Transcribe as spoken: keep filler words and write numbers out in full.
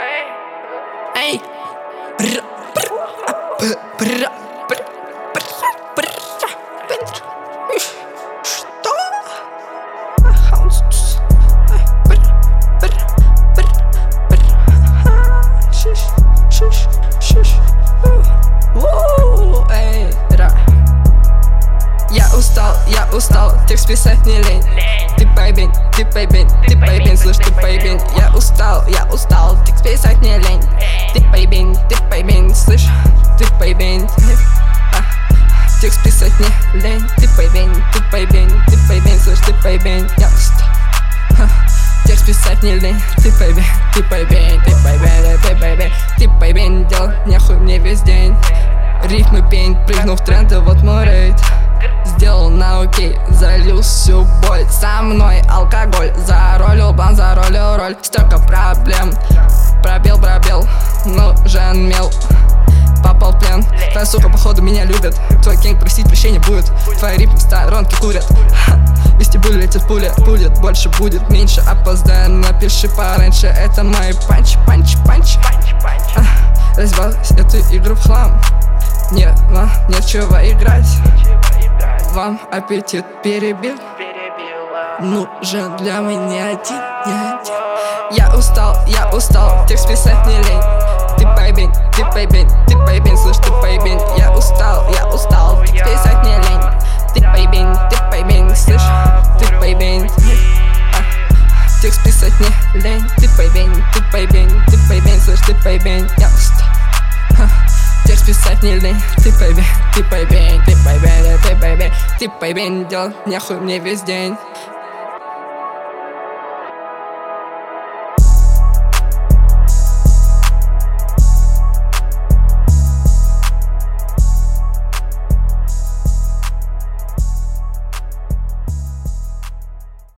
Эй! Что? Эй, ра. Я устал, я устал, текст писать не лень. Ты поебень, ты поебень, ты поебень, слышь, ты поебень. Я устал, я устал, текст писать не лень. Ты поебень, ты поебень, слышь, ты поебень. Текст писать не лень. Ты поебень, ты поебень, ты поебень, слышь, ты поебень. Я устал, текст писать не лень. Ты поебень, ты поебень, ты поебень, ты поебень. Ты поебень, дел нехуй мне весь день. Рифмы пень, прыгнул в тренды, вот мой рейд. Сделал на окей, залил всю боль. Со мной алкоголь, заролил бан, заролил роль. Столько проблем, пробел, пробел, нужен мел. Попал в плен, твоя сука походу меня любит. Твой кенг просить прощения будет. Твои рифмы в сторонке курят. Вестибуль летит пуля, будет больше, будет меньше. Опоздаю, напиши пораньше. Это мой панч, панч, панч. Разбил эту игру в хлам. Нет, вам нечего играть. Вам аппетит перебил. Нужен для меня один, не один. Я устал, я устал, текст писать не лень. Ты поебень, ты поебень, ты поебень, слышь, ты поебень. Я устал, я устал, текст писать не лень. Ты поебень, ты поебень, слышь, ты поебень. Текст писать не лень. Ты поебень, ты поебень, ты поебень, слышь, ты поебень. Я устал, текст писать не лень. Ты поебень, ты поебень, ты поебень, ты поебень. Ты поебень, дел нехуй мне весь день.